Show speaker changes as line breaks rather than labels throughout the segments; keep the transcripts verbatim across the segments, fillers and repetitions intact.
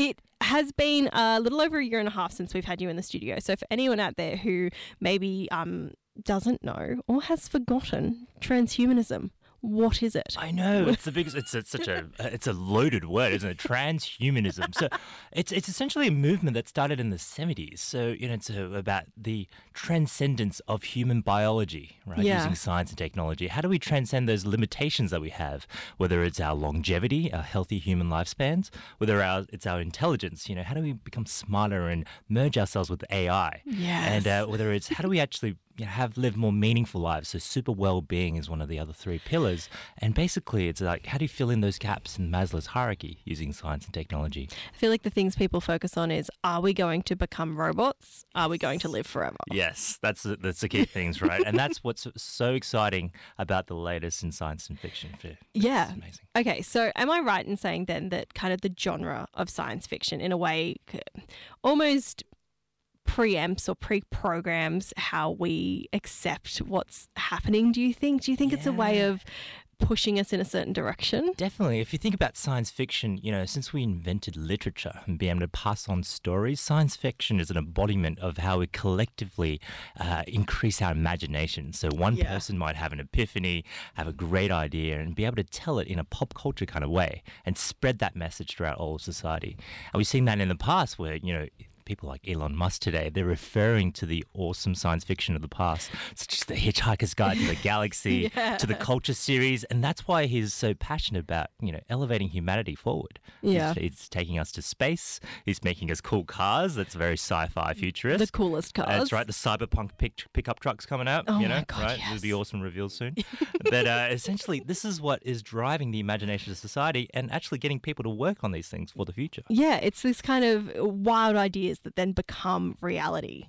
it has been a little over a year and a half since we've had you in the studio. So for anyone out there who maybe um, doesn't know or has forgotten transhumanism, what is it?
I know it's the biggest. It's, it's such a it's a loaded word, isn't it? Transhumanism. So it's it's essentially a movement that started in the seventies. So you know it's uh about the transcendence of human biology, right?
Yeah.
Using science and technology. How do we transcend those limitations that we have? Whether it's our longevity, our healthy human lifespans, whether our, it's our intelligence. You know, how do we become smarter and merge ourselves with A I?
Yes.
And uh, whether it's how do we actually you know, have live more meaningful lives. So super well-being is one of the other three pillars. And basically, it's like, how do you fill in those gaps in Maslow's hierarchy using science and technology?
I feel like the things people focus on is, are we going to become robots? Are we going to live forever?
Yes, that's the, that's the key things, right? And that's what's so exciting about the latest in science and fiction.
Yeah.
It's amazing.
Okay, so am I right in saying then that kind of the genre of science fiction, in a way, almost preempts or pre-programs how we accept what's happening, do you think? Do you think it's a way
Yeah.
of pushing us in a certain direction?
Definitely. If you think about science fiction, you know, since we invented literature and being able to pass on stories, science fiction is an embodiment of how we collectively uh, increase our imagination. So one
Yeah.
person might have an epiphany, have a great idea, and be able to tell it in a pop culture kind of way and spread that message throughout all of society. And we've seen that in the past where, you know, people like Elon Musk today, they're referring to the awesome science fiction of the past, such as The Hitchhiker's Guide to the Galaxy,
Yeah.
to the Culture series, and that's why he's so passionate about, you know, elevating humanity forward.
Yeah.
He's, he's taking us to space. He's making us cool cars. That's very sci-fi futurist.
The coolest cars.
That's right. The cyberpunk pick, pickup trucks coming out.
Oh
you know,
my God,
right?
yes.
There'll be awesome reveals soon. But uh, essentially, this is what is driving the imagination of society and actually getting people to work on these things for the future.
Yeah, it's this kind of wild ideas that then become reality.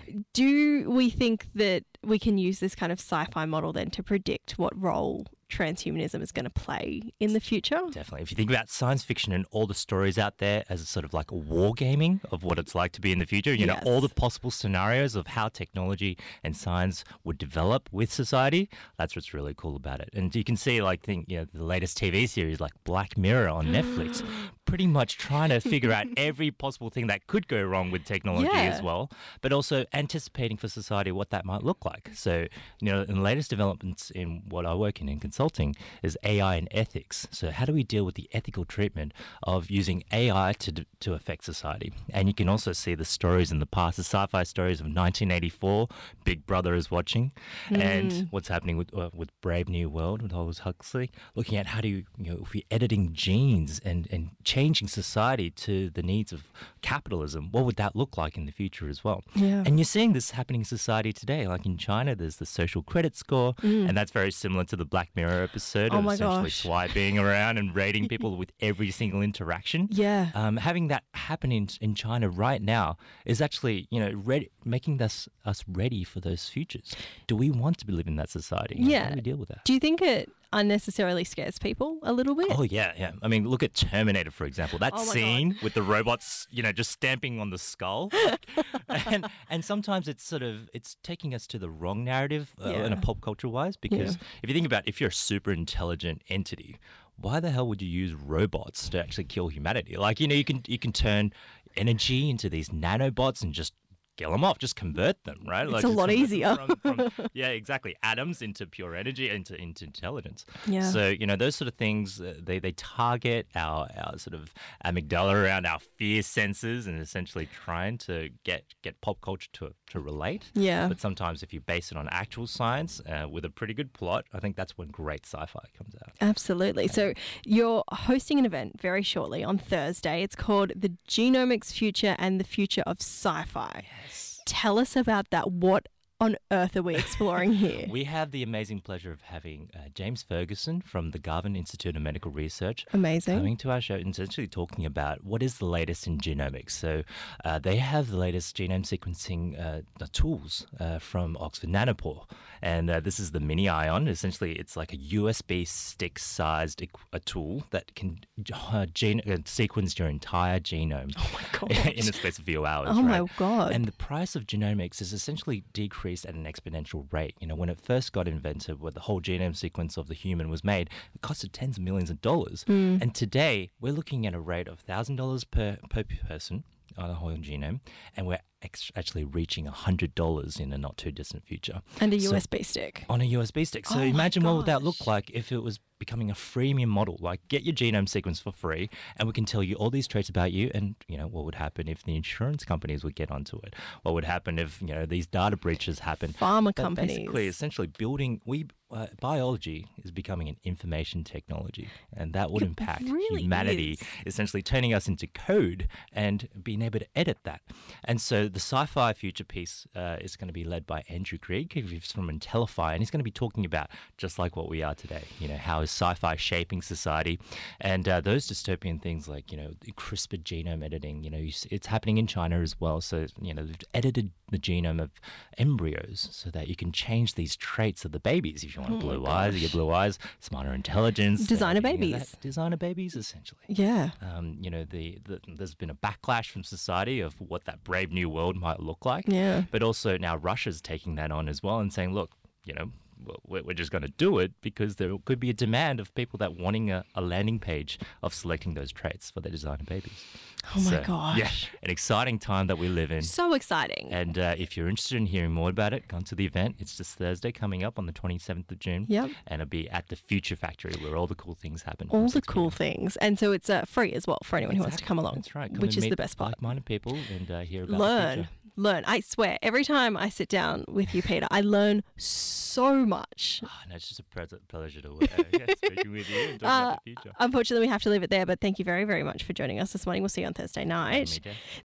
Do we think that we can use this kind of sci-fi model then to predict what role transhumanism is going to play in the future?
Definitely. If you think about science fiction and all the stories out there as a sort of like a wargaming of what it's like to be in the future, you
Yes.
know, all the possible scenarios of how technology and science would develop with society, that's what's really cool about it. And you can see, like, think, you know, the latest T V series like Black Mirror on Netflix, pretty much trying to figure out every possible thing that could go wrong with technology
Yeah.
as well, but also anticipating for society what that might look like. So, you know, in the latest developments in what I work in in consulting is A I and ethics. So how do we deal with the ethical treatment of using A I to d- to affect society? And you can also see the stories in the past, the sci-fi stories of nineteen eighty-four, Big Brother is watching, and what's happening with uh, with Brave New World with Aldous Huxley, looking at how do you, you know, if we're editing genes and, and changing society to the needs of capitalism, what would that look like in the future as well?
Yeah.
And you're seeing this happening in society today. Like in China, there's the social credit score, and that's very similar to the Black Mirror episode
Oh
of
my
essentially
gosh.
swiping around and rating people with every single interaction.
Yeah.
Um, having that happen in, in China right now is actually, you know, ready, making us us ready for those futures. Do we want to live in that society?
Yeah.
How do we deal with that?
Do you think it unnecessarily scares people a little bit?
Oh yeah, yeah. I mean, look at Terminator, for example. That
Oh my
scene with the robots, you know, just stamping on the skull, and and sometimes it's sort of it's taking us to the wrong narrative uh, in a
Yeah.
pop culture wise. Because
Yeah.
if you think about, if you're a super intelligent entity, why the hell would you use robots to actually kill humanity? Like, you know, you can you can turn energy into these nanobots and just kill them off, just convert them, right?
It's a lot
convert them
easier.
From, from, yeah, exactly. Atoms into pure energy, into into intelligence.
Yeah.
So, you know, those sort of things, uh, they, they target our, our sort of amygdala around our fear senses and essentially trying to get, get pop culture to, to relate.
Yeah.
But sometimes if you base it on actual science uh, with a pretty good plot, I think that's when great sci-fi comes out.
Absolutely. So you're hosting an event very shortly on Thursday. It's called The Genomics Future and the Future of Sci-Fi.
Yes.
Tell us about that. What on earth are we exploring here?
We have the amazing pleasure of having uh, James Ferguson from the Garvan Institute of Medical Research
Amazing.
coming to our show and essentially talking about what is the latest in genomics. So uh, they have the latest genome sequencing uh, the tools uh, from Oxford Nanopore. And uh, this is the Mini Ion. Essentially, it's like a U S B stick-sized equ- a tool that can uh, gene- uh, sequence your entire genome
Oh my gosh.
in the space of a few hours.
Oh my
right?
God.
And the price of genomics is essentially decreasing increased at an exponential rate. You know, when it first got invented, where the whole genome sequence of the human was made, it costed tens of millions of dollars.
Mm.
And today, we're looking at a rate of one thousand dollars per, per person on the whole genome, and we're ex- actually reaching one hundred dollars in a not too distant future.
And a
So-
U S B stick.
On a U S B stick. So
Oh my
imagine what would that look
gosh.
like if it was becoming a freemium model, like get your genome sequence for free and we can tell you all these traits about you. And you know what would happen if the insurance companies would get onto it? What would happen if you know these data breaches happen?
Pharma
But
companies.
basically essentially building we uh, biology is becoming an information technology, and that would
It
impact
really
humanity,
is.
essentially turning us into code and being able to edit that. And so the sci-fi future piece uh, is going to be led by Andrew Krieg. He's from Intellify, and he's going to be talking about just like what we are today. You know, how is sci-fi shaping society, and uh, those dystopian things like you know the CRISPR genome editing. You know, you s- it's happening in China as well. So you know, they've edited the genome of embryos so that you can change these traits of the babies. If you want
Oh my
blue eyes, you get blue eyes, smarter intelligence,
Designer
everything like
babies.
that. Designer babies, essentially.
Yeah.
Um, you know, the, the there's been a backlash from society of what that brave new world might look like.
Yeah.
But also now Russia's taking that on as well and saying, look, you know, well, we're we're just going to do it because there could be a demand of people that wanting a, a landing page of selecting those traits for their designer babies.
Oh my
So,
gosh.
Yeah, an exciting time that we live in.
So exciting.
And uh, if you're interested in hearing more about it, come to the event. It's this Thursday coming up on the twenty-seventh of June.
Yep.
And it'll be at the Future Factory where all the cool things happen.
All
from
the
six
cool
p.m.
things. And so it's uh, free as well for anyone who wants to
Exactly.
come along.
That's right. Come
Which
and
is
meet
the best part.
like-minded people and uh, hear about the
Learn.
future.
Learn. I swear, every time I sit down with you, Peter, I learn so much.
Oh, no, it's just a pres- pleasure to uh, yeah, speaking with you and talking
Uh,
about the future.
Unfortunately, we have to leave it there, but thank you very, very much for joining us this morning. We'll see you on Thursday night.
Me too.